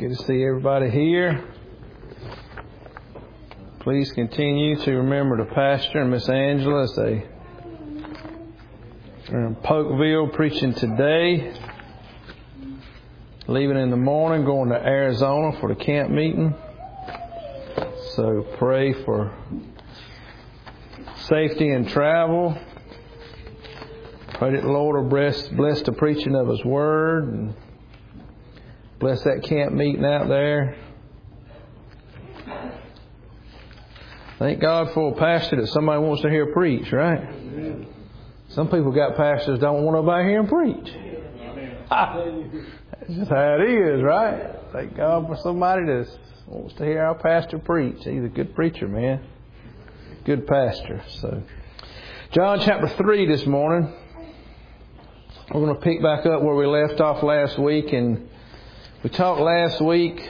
Good to see everybody here. Please continue to remember the pastor and Miss Angela as they're in Polkville preaching today. Leaving in the morning, going to Arizona for the camp meeting. So pray for safety and travel. Pray that the Lord will bless the preaching of His Word and bless that camp meeting out there. Thank God for a pastor that somebody wants to hear preach, right? Amen. Some people got pastors that don't want nobody hear them preach. That's just how it is, right? Thank God for somebody that wants to hear our pastor preach. He's a good preacher, man. Good pastor. So, John chapter 3 this morning. We're going to pick back up where we left off last week, and we talked last week,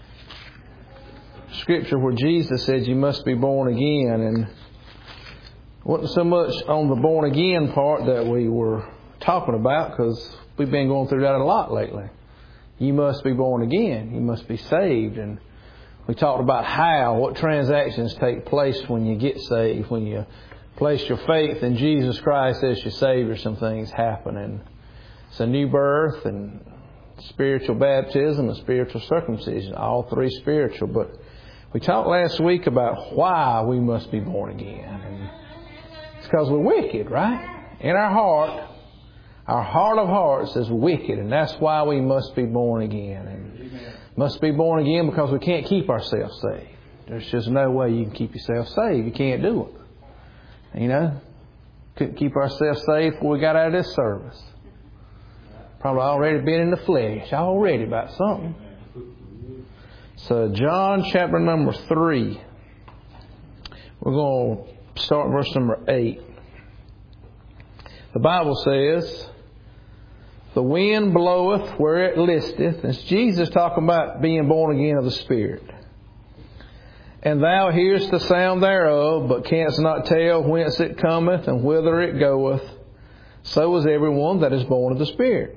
Scripture where Jesus said you must be born again, and it wasn't so much on the born again part that we were talking about, because we've been going through that a lot lately. You must be born again. You must be saved. And we talked about what transactions take place when you get saved. When you place your faith in Jesus Christ as your Savior, some things happen. And it's a new birth and spiritual baptism and spiritual circumcision. All three spiritual. But we talked last week about why we must be born again. And it's because we're wicked, right? In our heart of hearts is wicked, and that's why we must be born again. And must be born again because we can't keep ourselves saved. There's just no way you can keep yourself saved. You can't do it. You know? Couldn't keep ourselves saved before we got out of this service. Probably already been in the flesh. Already about something. So John chapter number 3. We're going to start verse number 8. The Bible says, the wind bloweth where it listeth. It's Jesus talking about being born again of the Spirit. And thou hearest the sound thereof, but canst not tell whence it cometh and whither it goeth. So is everyone that is born of the Spirit.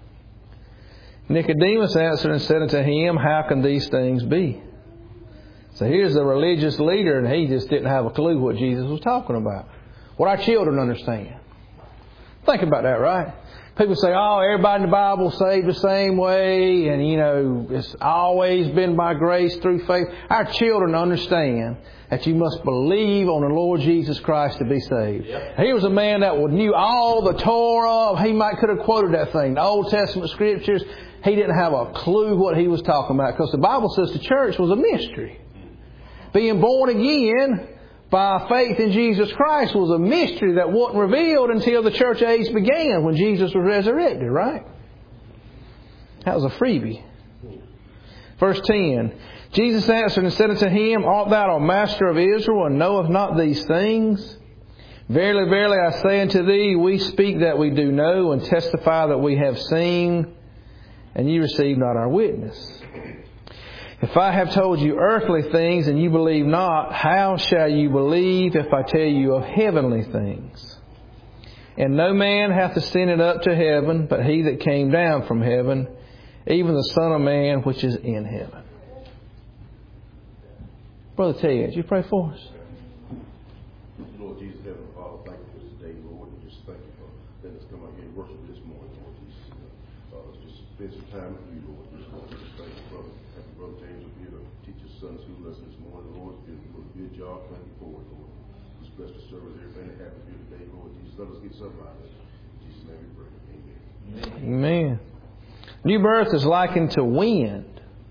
Nicodemus answered and said unto him, how can these things be? So here's the religious leader, and he just didn't have a clue what Jesus was talking about. What our children understand. Think about that, right? People say, everybody in the Bible saved the same way, and, it's always been by grace through faith. Our children understand that you must believe on the Lord Jesus Christ to be saved. Yep. He was a man that knew all the Torah. He could have quoted that thing, the Old Testament Scriptures. He didn't have a clue what he was talking about, because the Bible says the church was a mystery. Being born again by faith in Jesus Christ was a mystery that wasn't revealed until the church age began, when Jesus was resurrected, right? That was a freebie. Verse 10. Jesus answered and said unto him, art thou a master of Israel, and knowest not these things? Verily, verily, I say unto thee, we speak that we do know, and testify that we have seen, and ye receive not our witness. If I have told you earthly things and you believe not, how shall you believe if I tell you of heavenly things? And no man hath ascended up to heaven, but he that came down from heaven, even the Son of Man which is in heaven. Brother Ted, would you pray for us? Lord Jesus, Heavenly Father, thank you for this day, Lord. And just thank you for letting us come out here and worship this morning, Lord Jesus. Let's just spend some time with you, Lord. Just thank you, brother. Brother James will be able to teach his Sunday school lesson this morning, Lord. You're doing a good job. Thank you for it, Lord. Just bless the service, everything that happened here today, Lord Jesus. Let us get something out of it. In Jesus' name we pray. Amen. Amen. New birth is likened to wind.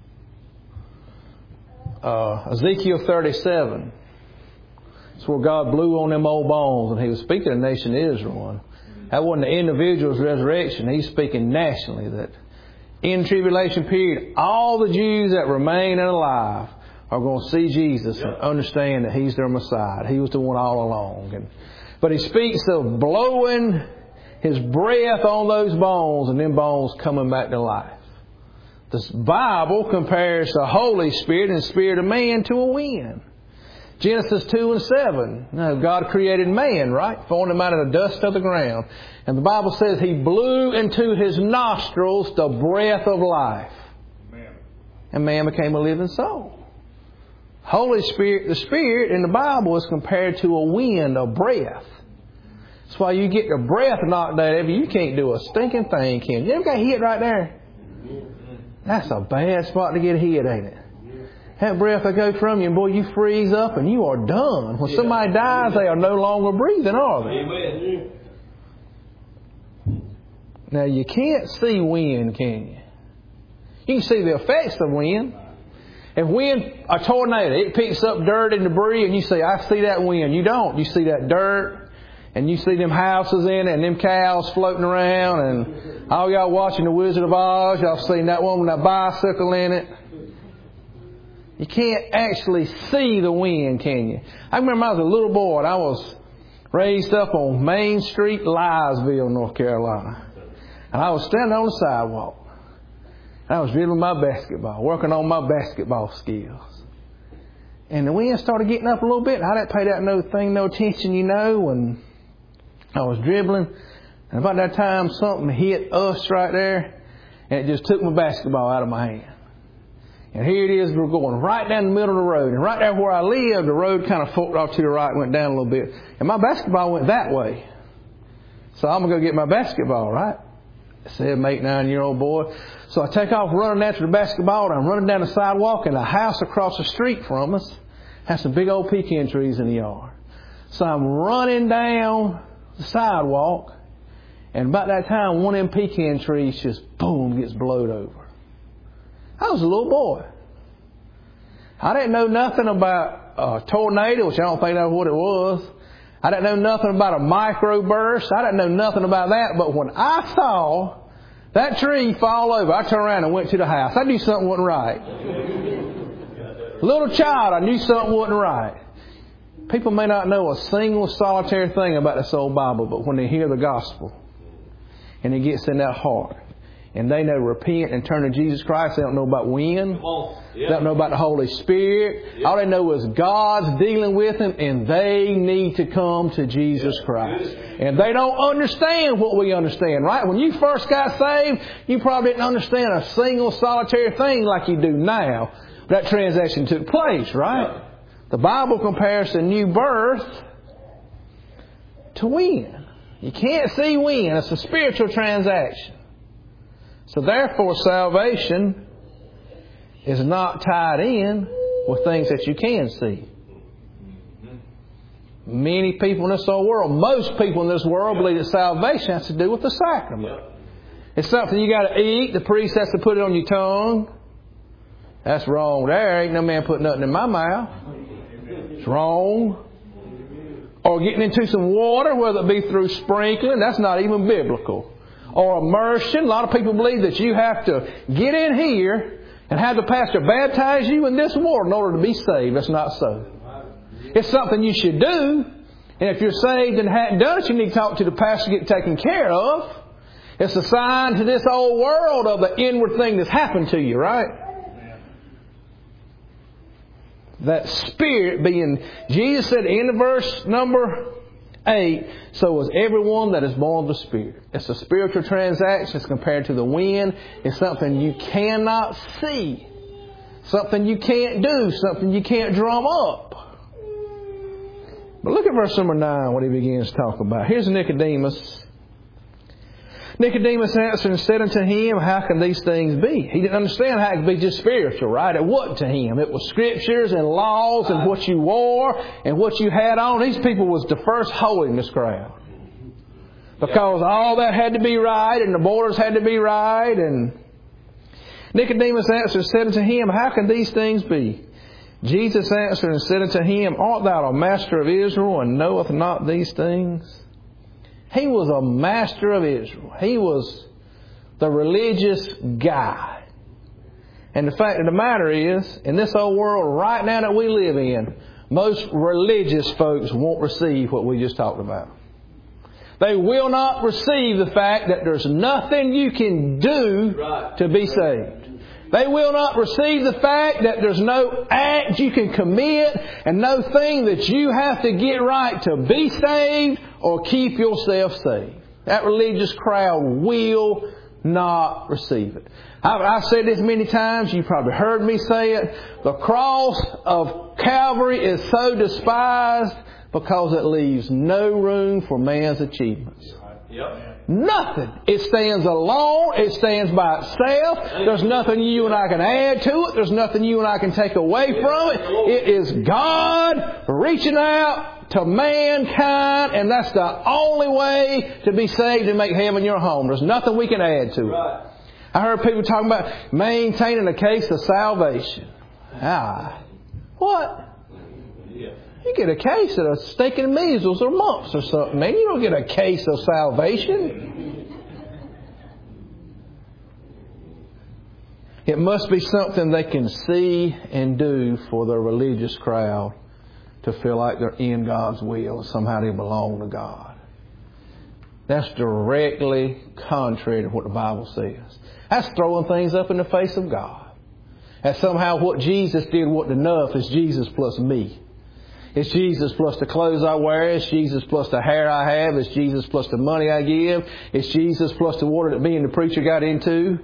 Ezekiel 37. It's where God blew on them old bones, and He was speaking to the nation of Israel. That wasn't the individual's resurrection. He's speaking nationally that in tribulation period, all the Jews that remain alive are going to see Jesus and understand that He's their Messiah. He was the one all along. But He speaks of blowing His breath on those bones, and them bones coming back to life. The Bible compares the Holy Spirit and the Spirit of man to a wind. Genesis 2 and 7. God created man, right? Formed him out of the dust of the ground. And the Bible says He blew into his nostrils the breath of life. Amen. and man became a living soul. Holy Spirit, the Spirit in the Bible is compared to a wind, a breath. That's why you get your breath knocked out of you. You can't do a stinking thing, can you? You ever got hit right there? That's a bad spot to get hit, ain't it? That breath will go from you, and boy, you freeze up and you are done. When somebody dies, they are no longer breathing, are they? Amen. Now, you can't see wind, can you? You can see the effects of wind. If wind, a tornado, it picks up dirt and debris, and you say, I see that wind. You don't. You see that dirt, and you see them houses in it, and them cows floating around, and all y'all watching The Wizard of Oz, y'all seen that one with that bicycle in it. You can't actually see the wind, can you? I remember I was a little boy, and I was raised up on Main Street, Lysville, North Carolina. And I was standing on the sidewalk. I was dribbling my basketball, working on my basketball skills. And the wind started getting up a little bit. I didn't pay that no attention, and I was dribbling. And about that time, something hit us right there, and it just took my basketball out of my hand. And here it is, we're going right down the middle of the road. And right there where I lived, the road kind of forked off to the right, went down a little bit. And my basketball went that way. So I'm going to go get my basketball, right? 7, 8, 9-year-old boy. So I take off running after the basketball, and I'm running down the sidewalk, and the house across the street from us has some big old pecan trees in the yard. So I'm running down the sidewalk, and about that time, one of them pecan trees just, boom, gets blowed over. I was a little boy. I didn't know nothing about a tornado, which I don't think that's what it was. I didn't know nothing about a microburst. I didn't know nothing about that. But when I saw that tree fall over, I turned around and went to the house. I knew something wasn't right. Little child, I knew something wasn't right. People may not know a single solitary thing about this old Bible, but when they hear the gospel and it gets in their heart, and they know repent and turn to Jesus Christ. They don't know about wind. They don't know about the Holy Spirit. All they know is God's dealing with them, and they need to come to Jesus Christ. And they don't understand what we understand, right? When you first got saved, you probably didn't understand a single solitary thing like you do now. That transaction took place, right? The Bible compares the new birth to wind. You can't see wind. It's a spiritual transaction. So therefore, salvation is not tied in with things that you can see. Many people in this whole world, most people in this world believe that salvation has to do with the sacrament. It's something you got to eat. The priest has to put it on your tongue. That's wrong there. Ain't no man put nothing in my mouth. It's wrong. Or getting into some water, whether it be through sprinkling, that's not even biblical. Or immersion. A lot of people believe that you have to get in here and have the pastor baptize you in this water in order to be saved. That's not so. It's something you should do. And if you're saved and hadn't done it, you need to talk to the pastor to get taken care of. It's a sign to this old world of the inward thing that's happened to you, right? That Spirit being... Jesus said in verse number 8, so is everyone that is born of the Spirit. It's a spiritual transaction. It's compared to the wind. It's something you cannot see. Something you can't do. Something you can't drum up. But look at verse number 9, what he begins to talk about. Here's Nicodemus. Nicodemus answered and said unto him, how can these things be? He didn't understand how it could be just spiritual, right? It wasn't to him. It was scriptures and laws and what you wore and what you had on. These people was the first holiness crowd. Because all that had to be right and the borders had to be right. And Nicodemus answered and said unto him, how can these things be? Jesus answered and said unto him, art thou a master of Israel and knoweth not these things? He was a master of Israel. He was the religious guy. And the fact of the matter is, in this old world right now that we live in, most religious folks won't receive what we just talked about. They will not receive the fact that there's nothing you can do to be saved. They will not receive the fact that there's no act you can commit and no thing that you have to get right to be saved or keep yourself saved. That religious crowd will not receive it. I've said this many times. You've probably heard me say it. The cross of Calvary is so despised because it leaves no room for man's achievements. Yep. Nothing. It stands alone. It stands by itself. There's nothing you and I can add to it. There's nothing you and I can take away from it. It is God reaching out to mankind, and that's the only way to be saved and make heaven your home. There's nothing we can add to it. I heard people talking about maintaining a case of salvation. What? You get a case of stinking measles or mumps or something, man. You don't get a case of salvation. It must be something they can see and do for the religious crowd to feel like they're in God's will and somehow they belong to God. That's directly contrary to what the Bible says. That's throwing things up in the face of God. That somehow what Jesus did wasn't enough. It's Jesus plus me. It's Jesus plus the clothes I wear. It's Jesus plus the hair I have. It's Jesus plus the money I give. It's Jesus plus the water that me and the preacher got into.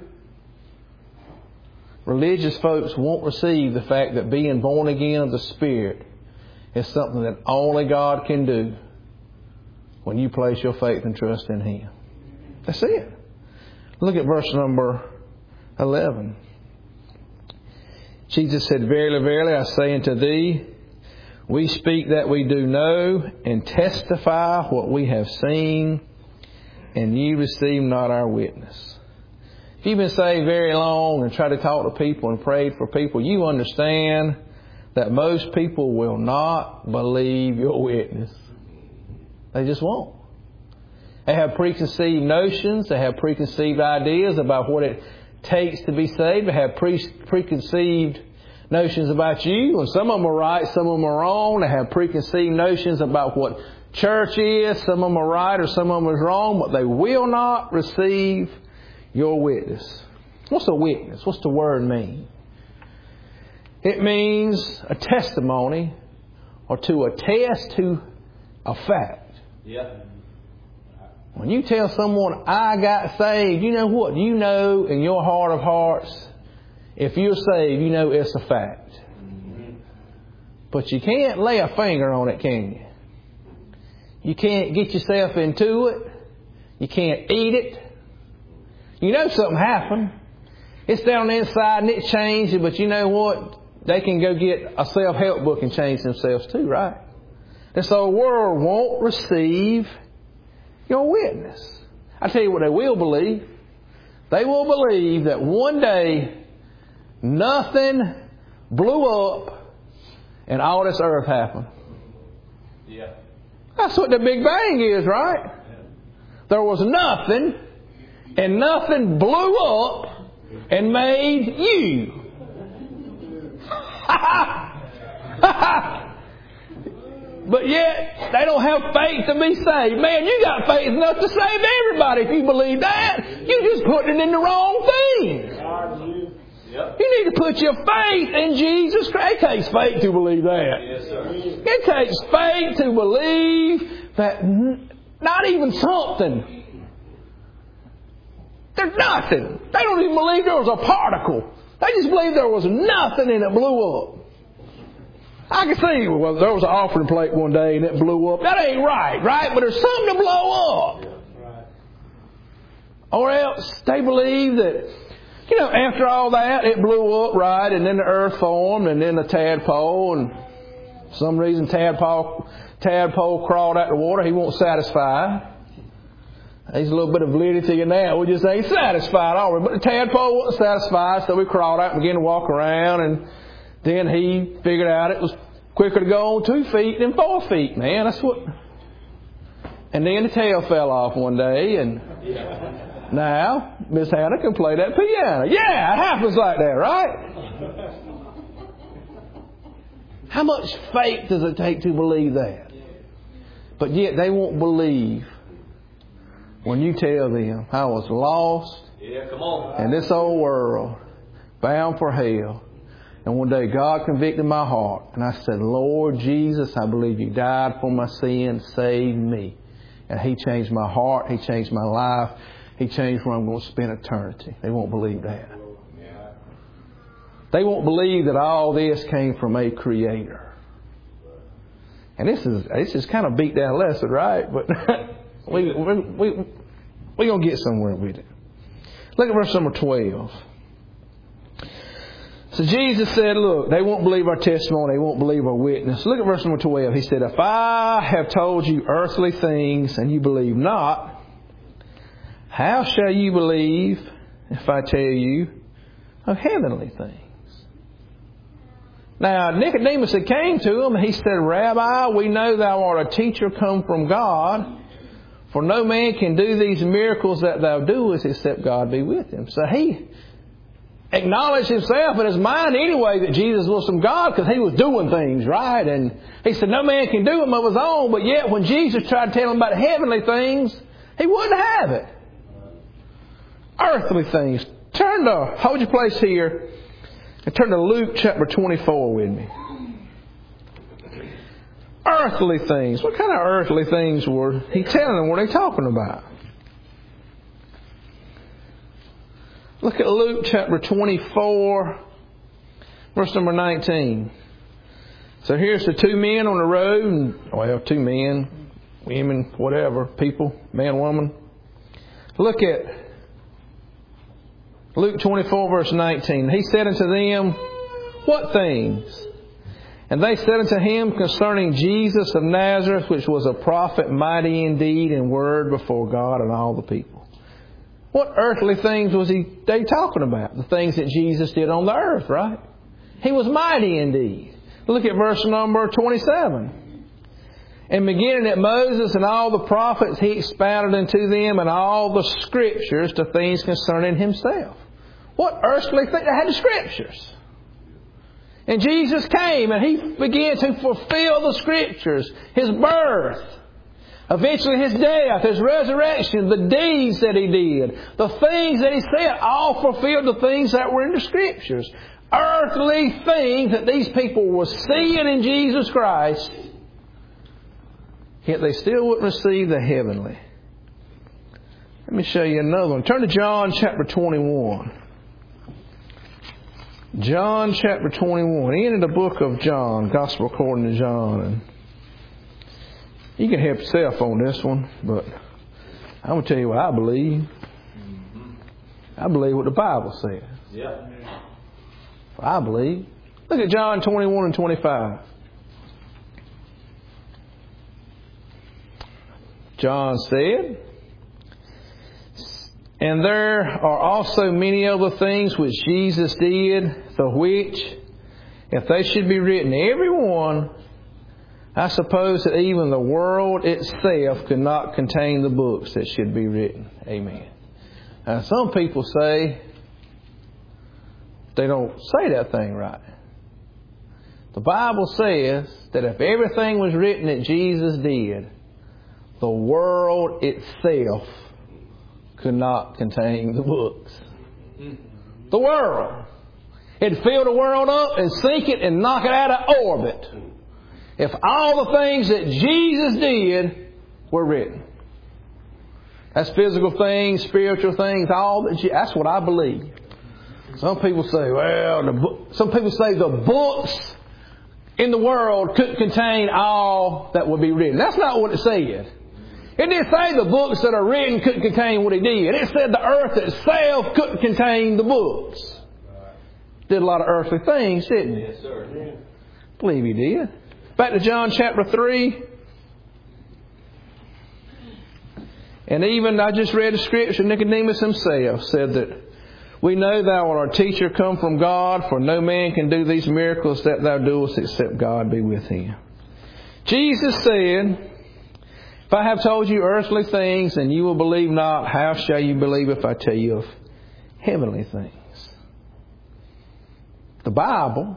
Religious folks won't receive the fact that being born again of the Spirit is something that only God can do when you place your faith and trust in Him. That's it. Look at verse number 11. Jesus said, Verily, verily, I say unto thee, we speak that we do know, and testify what we have seen, and ye receive not our witness. If you've been saved very long and try to talk to people and pray for people, you understand that most people will not believe your witness. They just won't. They have preconceived notions. They have preconceived ideas about what it takes to be saved. They have preconceived notions about you. And some of them are right, some of them are wrong. They have preconceived notions about what church is. Some of them are right or some of them is wrong. But they will not receive your witness. What's a witness? What's the word mean? It means a testimony or to attest to a fact. Yeah. When you tell someone, I got saved, you know what? You know in your heart of hearts, if you're saved, you know it's a fact. But you can't lay a finger on it, can you? You can't get yourself into it. You can't eat it. You know something happened. It's down the inside and it changed, but you know what? They can go get a self-help book and change themselves too, right? And so the world won't receive your witness. I tell you what they will believe. They will believe that one day nothing blew up and all this earth happened. Yeah. That's what the Big Bang is, right? There was nothing and nothing blew up and made you. But yet, they don't have faith to be saved. Man, you got faith enough to save everybody if you believe that. You're just putting it in the wrong thing. Yep. You need to put your faith in Jesus Christ. It takes faith to believe that. Yes, sir. It takes faith to believe that not even something. There's nothing. They don't even believe there was a particle. They just believe there was nothing and it blew up. I can see, well, there was an offering plate one day and it blew up. That ain't right? But there's something to blow up. Right. Or else they believe that, after all that, it blew up, right? And then the earth formed and then the tadpole. And for some reason, tadpole crawled out the water. He won't satisfy. There's a little bit of validity in that. We just ain't satisfied, are we? But the tadpole wasn't satisfied, so we crawled out and began to walk around. And then he figured out it was quicker to go on 2 feet than 4 feet, man. That's what. And then the tail fell off one day, and now Miss Hannah can play that piano. Yeah, it happens like that, right? How much faith does it take to believe that? But yet they won't believe when you tell them I was lost in this old world, bound for hell. And one day God convicted my heart. And I said, Lord Jesus, I believe you died for my sins, saved me. And He changed my heart. He changed my life. He changed where I'm going to spend eternity. They won't believe that. They won't believe that all this came from a Creator. And this is kind of beat down lesson, right? But we're going to get somewhere with it. Look at verse number 12. So Jesus said, look, they won't believe our testimony. They won't believe our witness. Look at verse number 12. He said, if I have told you earthly things and you believe not, how shall you believe if I tell you of heavenly things? Now, Nicodemus had came to him and he said, Rabbi, we know thou art a teacher come from God, for no man can do these miracles that thou doest except God be with him. So he acknowledged himself in his mind anyway that Jesus was from God because he was doing things, right? And he said no man can do them of his own, but yet when Jesus tried to tell him about heavenly things, he wouldn't have it. Earthly things. Hold your place here and turn to Luke chapter 24 with me. Earthly things. What kind of earthly things were he telling them? What are they talking about? Look at Luke chapter 24, verse number 19. So here's the two men on the road. And, two men, women, whatever, people, man, woman. Look at Luke 24, verse 19. He said unto them, what things? And they said unto him concerning Jesus of Nazareth, which was a prophet, mighty indeed in word before God and all the people. What earthly things was they talking about? The things that Jesus did on the earth, right? He was mighty indeed. Look at verse number 27. And beginning at Moses and all the prophets, he expounded unto them in all the Scriptures the things concerning himself. What earthly things? They had the Scriptures. And Jesus came and he began to fulfill the Scriptures. His birth. Eventually His death, His resurrection, the deeds that He did, the things that He said, all fulfilled the things that were in the Scriptures. Earthly things that these people were seeing in Jesus Christ, yet they still wouldn't receive the heavenly. Let me show you another one. Turn to John chapter 21. John chapter 21. In the book of John, Gospel according to John. And you can help yourself on this one, but I'm going to tell you what I believe. I believe what the Bible says. Yeah. I believe. Look at John 21 and 25. John said, and there are also many other things which Jesus did, the which, if they should be written, every one, I suppose that even the world itself could not contain the books that should be written. Amen. Now, some people say they don't say that thing right. The Bible says that if everything was written that Jesus did, the world itself could not contain the books. The world. It'd fill the world up and sink it and knock it out of orbit. If all the things that Jesus did were written. That's physical things, spiritual things, all that. That's what I believe. Some people say, some people say the books in the world couldn't contain all that would be written. That's not what it said. It didn't say the books that are written couldn't contain what He did. It said the earth itself couldn't contain the books. Did a lot of earthly things, didn't He? Yes, sir. I believe He did. Back to John chapter 3. And even, I just read the Scripture, Nicodemus himself said that we know thou art a teacher come from God, for no man can do these miracles that thou doest except God be with him. Jesus said, if I have told you earthly things and you will believe not, how shall you believe if I tell you of heavenly things? The Bible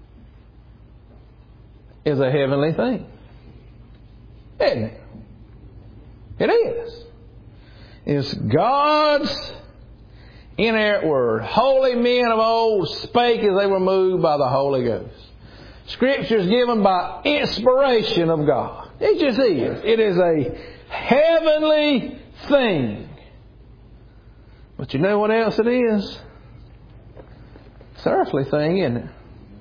is a heavenly thing. Isn't it? It is. It's God's inerrant word. Holy men of old spake as they were moved by the Holy Ghost. Scriptures given by inspiration of God. It just is. It is a heavenly thing. But you know what else it is? It's an earthly thing, isn't it?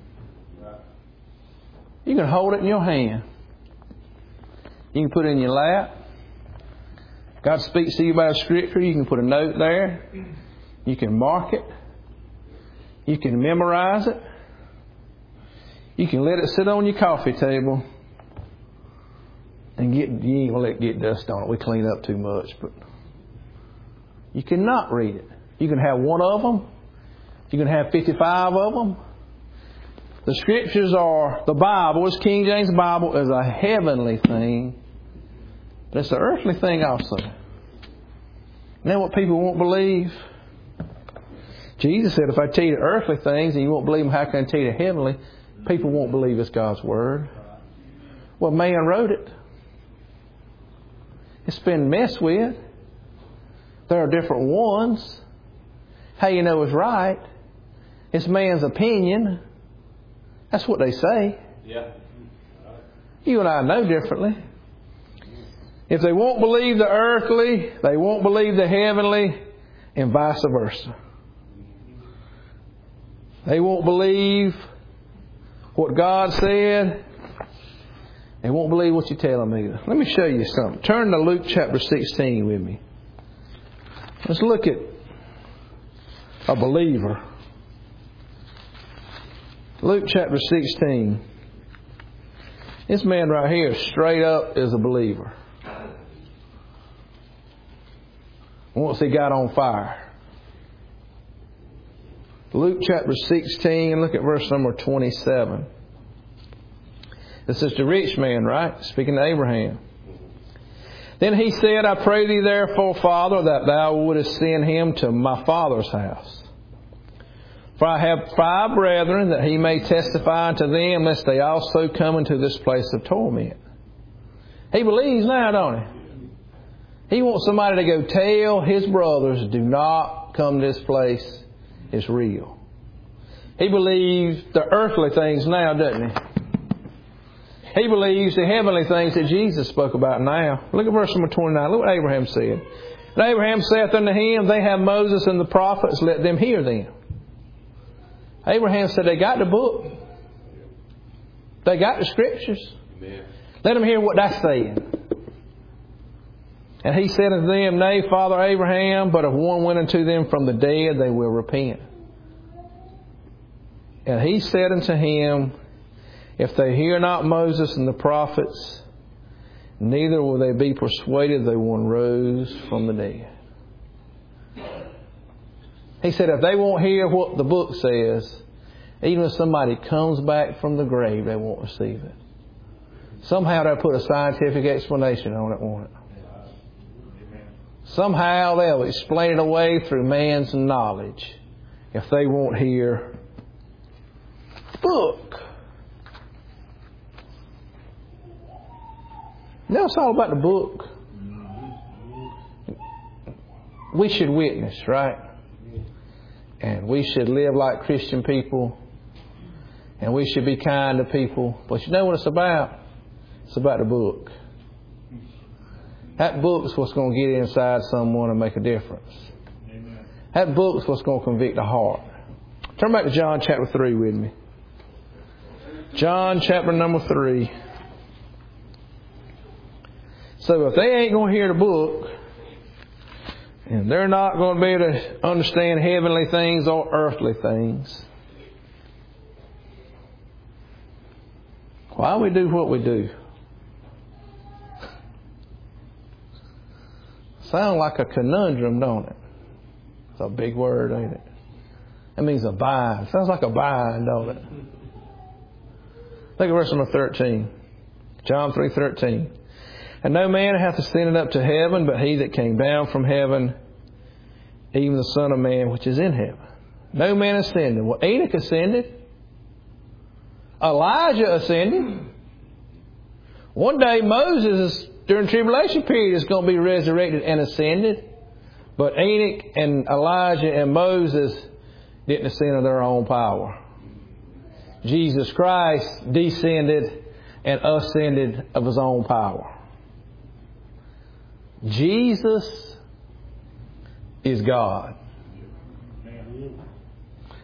You can hold it in your hand. You can put it in your lap. God speaks to you by Scripture. You can put a note there. You can mark it. You can memorize it. You can let it sit on your coffee table. And you ain't going to let it get dust on it. We clean up too much. But you cannot read it. You can have one of them. You can have 55 of them. The Scriptures are, the Bible, is King James Bible, is a heavenly thing. But it's an earthly thing also. You know what people won't believe? Jesus said, if I tell you the earthly things and you won't believe them, how can I tell you the heavenly? People won't believe it's God's Word. Well, man wrote it. It's been messed with. There are different ones. How you know it's right? It's man's opinion. That's what they say. Yeah. You and I know differently. If they won't believe the earthly, they won't believe the heavenly, and vice versa. They won't believe what God said. They won't believe what you tell them either. Let me show you something. Turn to Luke chapter 16 with me. Let's look at a believer. Luke chapter 16. This man right here straight up is a believer. Once he got on fire. Luke chapter 16, look at verse number 27. This is the rich man, right? Speaking to Abraham. Then he said, I pray thee therefore, Father, that thou wouldest send him to my father's house. For I have 5 brethren, that he may testify unto them, lest they also come into this place of torment. He believes now, don't he? He wants somebody to go tell his brothers, do not come to this place. It's real. He believes the earthly things now, doesn't he? He believes the heavenly things that Jesus spoke about now. Look at verse number 29. Look what Abraham said. And Abraham saith unto him, they have Moses and the prophets, let them hear them. Abraham said, they got the book. They got the Scriptures. Amen. Let them hear what that's saying. And he said unto them, nay, Father Abraham, but if one went unto them from the dead, they will repent. And he said unto him, if they hear not Moses and the prophets, neither will they be persuaded that one rose from the dead. He said, if they won't hear what the book says, even if somebody comes back from the grave, they won't receive it. Somehow they'll put a scientific explanation on it, won't it? Somehow they'll explain it away through man's knowledge if they won't hear the book. You know, it's all about the book. We should witness, right? And we should live like Christian people. And we should be kind to people. But you know what it's about? It's about the book. That book's what's going to get inside someone and make a difference. Amen. That book's what's going to convict the heart. Turn back to John chapter 3 with me. John chapter number 3. So if they ain't going to hear the book, and they're not going to be able to understand heavenly things or earthly things, why we do what we do? Sound like a conundrum, don't it? It's a big word, ain't it? That means a bind. Sounds like a bind, don't it? Look at verse number 13. John 3:13. And no man hath ascended up to heaven, but he that came down from heaven, even the Son of Man which is in heaven. No man ascended. Well, Enoch ascended. Elijah ascended. One day Moses, during the tribulation period, is going to be resurrected and ascended. But Enoch and Elijah and Moses didn't ascend of their own power. Jesus Christ descended and ascended of His own power. Jesus is God.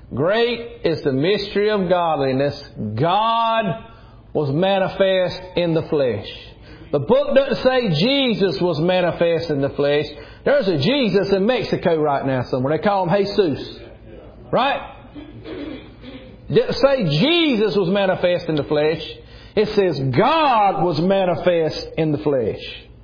Great is the mystery of godliness. God was manifest in the flesh. The book doesn't say Jesus was manifest in the flesh. There's a Jesus in Mexico right now somewhere. They call him Jesus. Right? It doesn't say Jesus was manifest in the flesh. It says God was manifest in the flesh.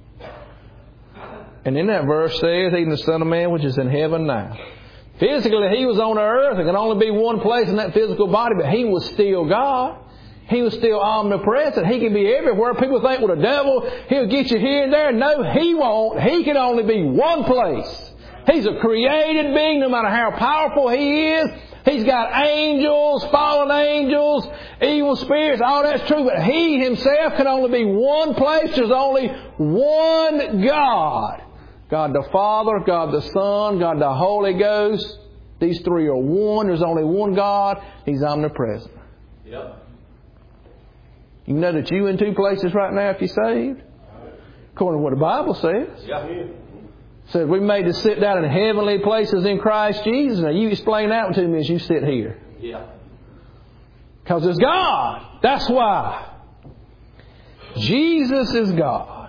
And in that verse says, even the Son of Man which is in heaven now. Physically, He was on the earth. There can only be one place in that physical body, but He was still God. He was still omnipresent. He can be everywhere. People think, well, the devil, he'll get you here and there. No, He won't. He can only be one place. He's a created being, no matter how powerful He is. He's got angels, fallen angels, evil spirits, all that's true. But He Himself can only be one place. There's only one God. God the Father, God the Son, God the Holy Ghost. These three are one. There's only one God. He's omnipresent. Yep. You know that you're in two places right now if you're saved? According to what the Bible says. Yep. It says we made to sit down in heavenly places in Christ Jesus. Now you explain that one to me as you sit here. Yeah. Because it's God. That's why. Jesus is God.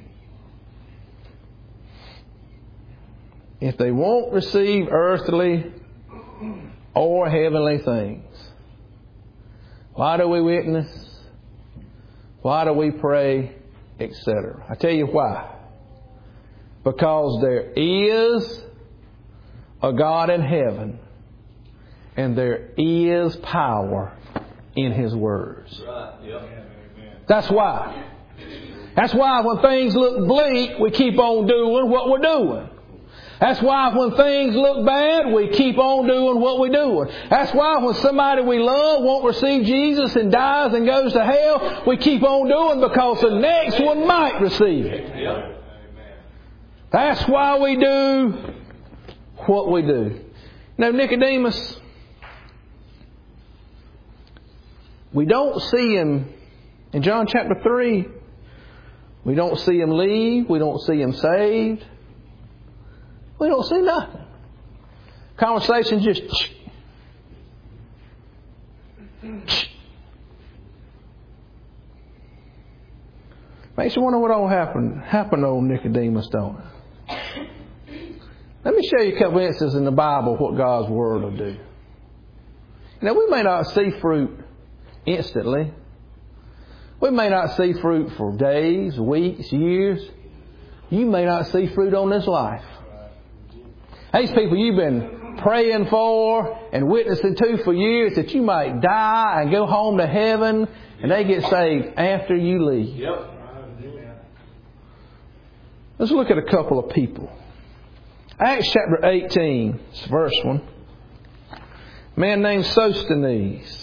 If they won't receive earthly or heavenly things, why do we witness? Why do we pray? Etc. I tell you why. Because there is a God in heaven and there is power in His words. Right. Yep. That's why. That's why when things look bleak, we keep on doing what we're doing. That's why when things look bad, we keep on doing what we're doing. That's why when somebody we love won't receive Jesus and dies and goes to hell, we keep on doing because the next one might receive it. Yep. That's why we do what we do. Now, Nicodemus, we don't see him in John chapter 3. We don't see him leave. We don't see him saved. We don't see nothing. Conversation just... Makes you wonder what all happened to old Nicodemus, don't it? Let me show you a couple instances in the Bible what God's Word will do. Now, we may not see fruit instantly. We may not see fruit for days, weeks, years. You may not see fruit on this life. These people you've been praying for and witnessing to for years that you might die and go home to heaven and they get saved after you leave. Yep. Let's look at a couple of people. Acts chapter 18, verse 1. A man named Sosthenes.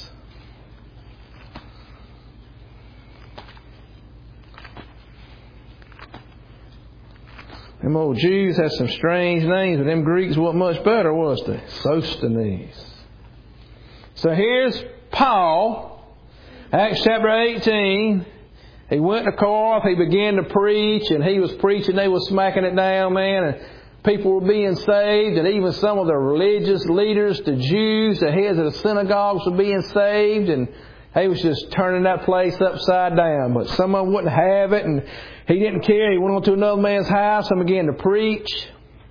Them old Jews had some strange names, but them Greeks wasn't much better, was they? Sosthenes. So here's Paul, Acts chapter 18. He went to Corinth, he began to preach, and he was preaching, they were smacking it down, man, and people were being saved, and even some of the religious leaders, the Jews, the heads of the synagogues were being saved, and he was just turning that place upside down. But some of them wouldn't have it, and he didn't care. He went on to another man's house and began to preach.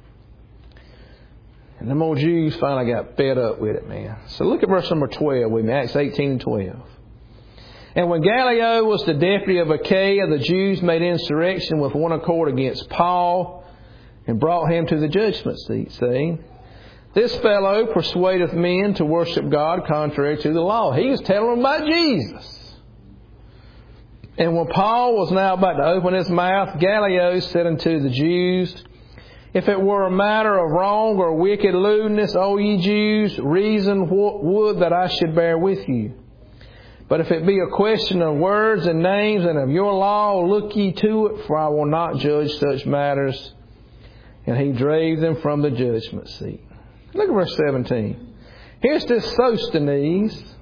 And them old Jews finally got fed up with it, man. So look at verse number 12 with me, Acts 18 and 12. And when Gallio was the deputy of Achaia, the Jews made insurrection with one accord against Paul and brought him to the judgment seat, saying, "This fellow persuadeth men to worship God contrary to the law." He was telling them about Jesus. And when Paul was now about to open his mouth, Gallio said unto the Jews, "If it were a matter of wrong or wicked lewdness, O ye Jews, reason what would that I should bear with you. But if it be a question of words and names and of your law, look ye to it, for I will not judge such matters." And he drave them from the judgment seat. Look at verse 17. Here's this Sosthenes,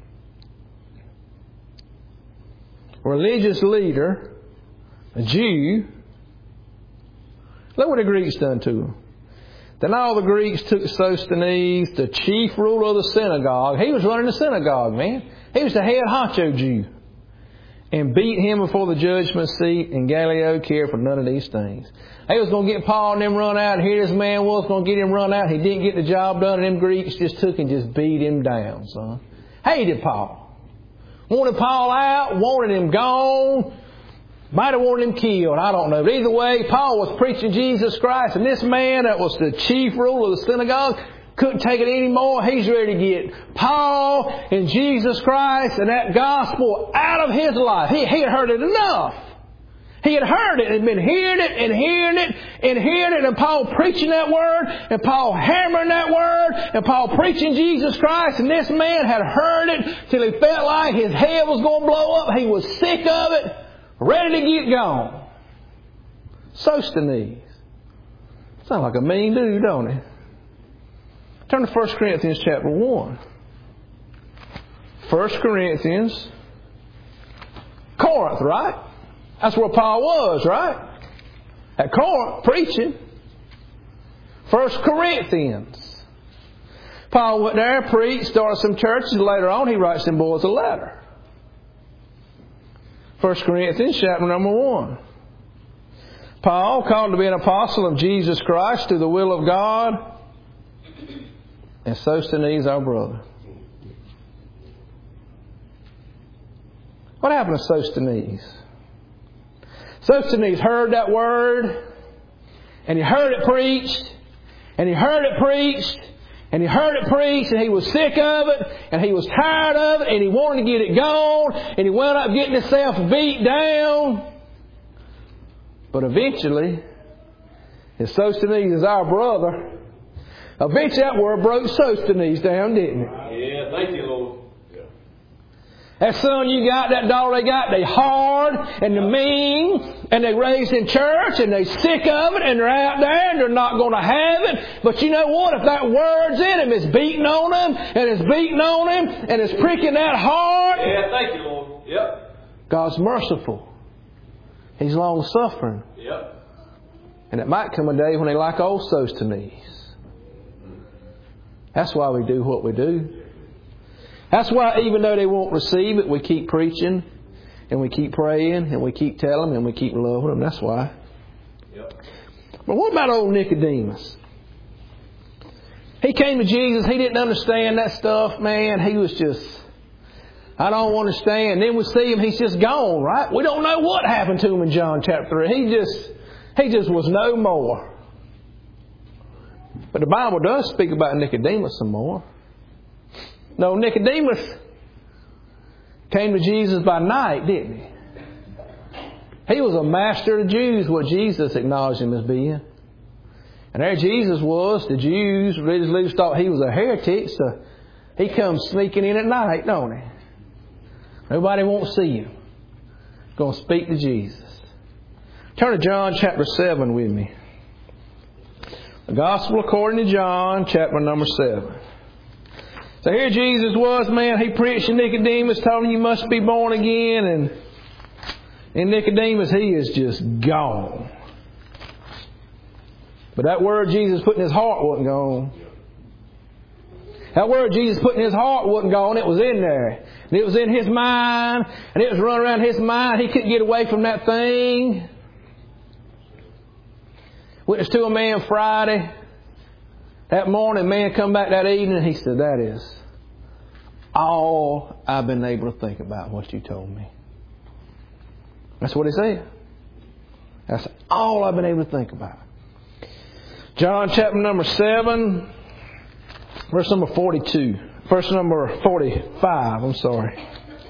religious leader, a Jew. Look what the Greeks done to him. Then all the Greeks took Sosthenes, the chief ruler of the synagogue. He was running the synagogue, man. He was the head honcho Jew. And beat him before the judgment seat, and Gallio cared for none of these things. He was going to get Paul and them run out, and here this man was going to get him run out. He didn't get the job done, and them Greeks just took and just beat him down, son. Hated Paul. Wanted Paul out, wanted him gone. Might have wanted him killed, I don't know. But either way, Paul was preaching Jesus Christ, and this man that was the chief ruler of the synagogue couldn't take it anymore. He's ready to get Paul and Jesus Christ and that gospel out of his life. He had heard it enough. He had heard it and been hearing it and hearing it and hearing it. And Paul preaching that word and Paul hammering that word and Paul preaching Jesus Christ. And this man had heard it till he felt like his head was going to blow up. He was sick of it, ready to get gone. Sosthenes. Sounds like a mean dude, don't he? Turn to 1 Corinthians chapter 1. 1 Corinthians. Corinth, right? That's where Paul was, right? At Corinth, preaching. 1 Corinthians. Paul went there, preached, started some churches. Later on, he writes them boys a letter. 1 Corinthians chapter number 1. Paul, called to be an apostle of Jesus Christ through the will of God, and Sosthenes, our brother. What happened to Sosthenes? Sosthenes heard that word, and he heard it preached, and he heard it preached, and he heard it preached, and he was sick of it, and he was tired of it, and he wanted to get it gone, and he wound up getting himself beat down. But eventually, as Sosthenes is our brother, eventually that word broke Sosthenes down, didn't it? Yeah, thank you, Lord. That son you got, that daughter they got, they hard and they're mean and they raised in church and they sick of it and they're out there and they're not going to have it. But you know what? If that word's in him, it's beating on him and it's beating on him and it's pricking that heart. Yeah, thank you, Lord. Yep. God's merciful. He's long suffering. Yep. And it might come a day when they like old Sosthenes. That's why we do what we do. That's why even though they won't receive it, we keep preaching and we keep praying and we keep telling them and we keep loving them. That's why. Yep. But what about old Nicodemus? He came to Jesus. He didn't understand that stuff, man. He was just, I don't understand. Then we see him. He's just gone, right? We don't know what happened to him in John chapter 3. He just was no more. But the Bible does speak about Nicodemus some more. No, Nicodemus came to Jesus by night, didn't he? He was a master of the Jews, what Jesus acknowledged him as being. And there Jesus was. The Jews, religious leaders, thought he was a heretic, so he comes sneaking in at night, don't he? Nobody won't see him. Going to speak to Jesus. Turn to John chapter 7 with me. The Gospel according to John, chapter number 7. So here Jesus was, man. He preached to Nicodemus, told him you must be born again. And Nicodemus, he is just gone. But that word Jesus put in his heart wasn't gone. That word Jesus put in his heart wasn't gone. It was in there. And it was in his mind. And it was running around his mind. He couldn't get away from that thing. Witnessed to a man Friday. That morning, man come back that evening and he said, that is all I've been able to think about, what you told me. That's what he said. That's all I've been able to think about. John chapter number 7, verse number 42. Verse number 45, I'm sorry.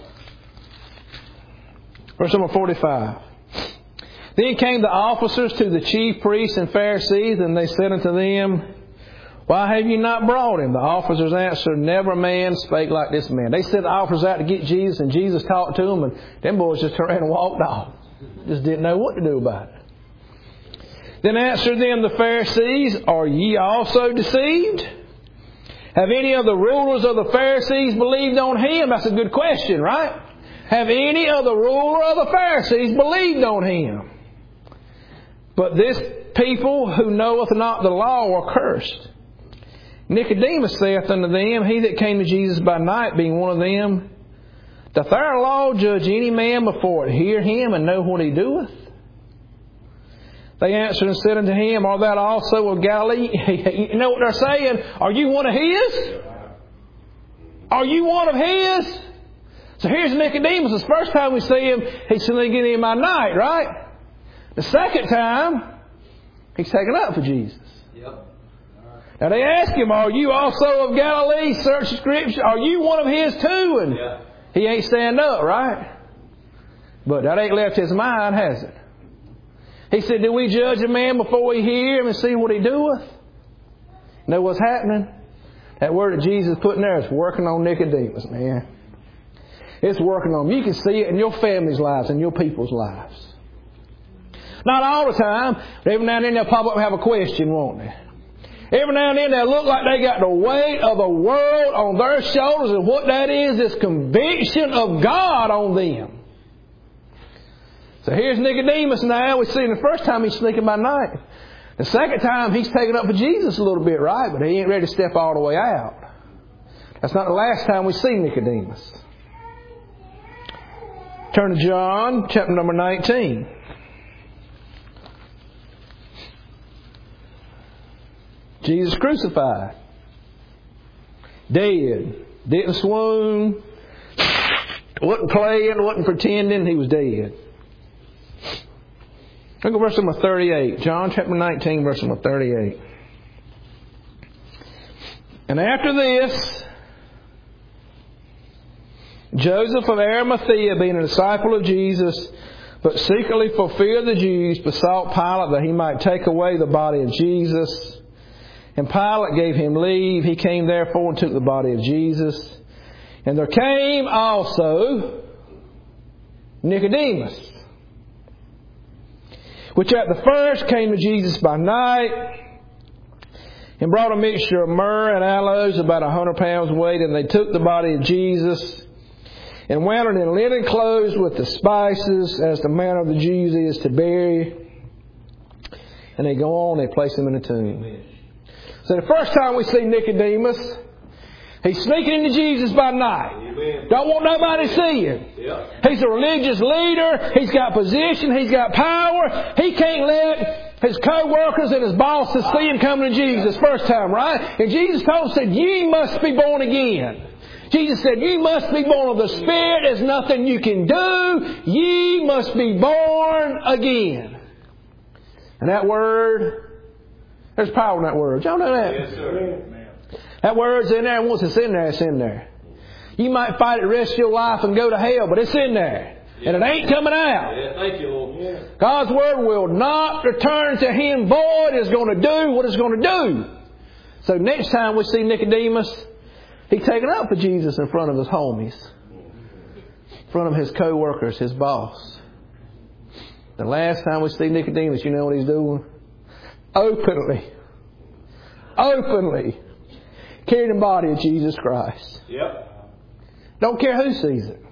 Verse number 45. Then came the officers to the chief priests and Pharisees, and they said unto them, why have you not brought him? The officers answered, never man spake like this man. They sent the officers out to get Jesus, and Jesus talked to them, and them boys just turned around and walked off. Just didn't know what to do about it. Then answered them the Pharisees, are ye also deceived? Have any of the rulers of the Pharisees believed on him? That's a good question, right? Have any of the ruler of the Pharisees believed on him? But this people who knoweth not the law are cursed. Nicodemus saith unto them, He that came to Jesus by night, being one of them, doth our law judge any man before it hear him and know what he doeth? They answered and said unto him, Art thou also of Galilee? You know what they're saying? Are you one of his? Are you one of his? So here's Nicodemus. The first time we see him, he's sneaking in by night, right? The second time, he's taken up for Jesus. Yep. Now they ask him, Are you also of Galilee? Search the Scripture. Are you one of his too? And he ain't stand up, right? But that ain't left his mind, has it? He said, Do we judge a man before we hear him and see what he doeth? You know what's happening? That word that Jesus put in there is working on Nicodemus, man. It's working on him. You can see it in your family's lives and your people's lives. Not all the time, but every now and then they'll pop up and have a question, won't they? Every now and then they'll look like they got the weight of the world on their shoulders, and what that is conviction of God on them. So here's Nicodemus now. We see him the first time he's sneaking by night. The second time he's taken up for Jesus a little bit, right? But he ain't ready to step all the way out. That's not the last time we see Nicodemus. Turn to John, chapter number 19. Jesus crucified. Dead. Didn't swoon. Wasn't playing. Wasn't pretending. He was dead. Look at verse number 38. John chapter 19, verse number 38. And after this, Joseph of Arimathea, being a disciple of Jesus, but secretly for fear of the Jews, besought Pilate that he might take away the body of Jesus. And Pilate gave him leave. He came therefore and took the body of Jesus. And there came also Nicodemus, which at the first came to Jesus by night, and brought a mixture of myrrh and aloes, about 100 pounds weight. And they took the body of Jesus, and wound it in linen clothes with the spices, as the manner of the Jews is to bury. And they go on, they place him in a tomb. So the first time we see Nicodemus, he's sneaking into Jesus by night. Amen. Don't want nobody to see him. Yep. He's a religious leader. He's got position. He's got power. He can't let his co-workers and his bosses see him coming to Jesus first time, right? And Jesus told him, said, Ye must be born again. Jesus said, Ye must be born of the Spirit. There's nothing you can do. Ye must be born again. And that word, there's power in that word. Y'all know that? Yes, sir. That word's in there, and once it's in there, it's in there. You might fight it the rest of your life and go to hell, but it's in there. Yeah. And it ain't coming out. Yeah, thank you, Lord. Yeah. God's Word will not return to Him void. It's going to do what it's going to do. So next time we see Nicodemus, he's taken up for Jesus in front of his homies. In front of his co-workers, his boss. The last time we see Nicodemus, you know what he's doing? Openly carrying the body of Jesus Christ. Yep. Don't care who sees it.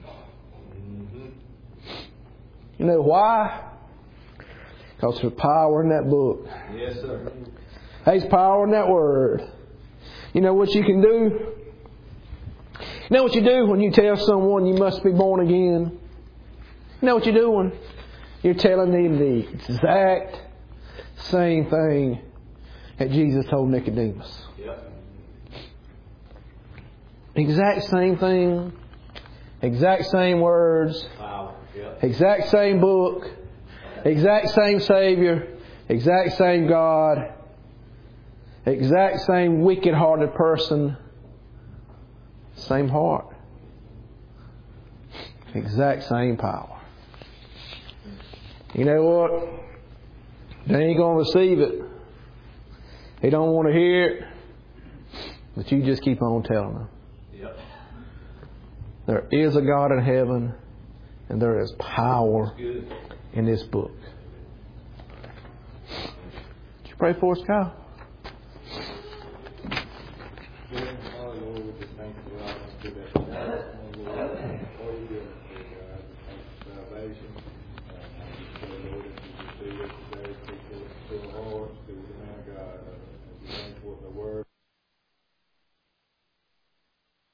You know why? Because there's power in that book. Yes, sir. There's power in that word. You know what you can do? You know what you do when you tell someone you must be born again? You know what you're doing? You're telling them the exact same thing that Jesus told Nicodemus. Yep. Exact same thing. Exact same words. Wow. Yep. Exact same book. Exact same Savior. Exact same God. Exact same wicked-hearted person. Same heart. Exact same power. You know what? They ain't going to receive it. They don't want to hear it. But you just keep on telling them. Yep. There is a God in heaven, and there is power in this book. Would you pray for us, Kyle?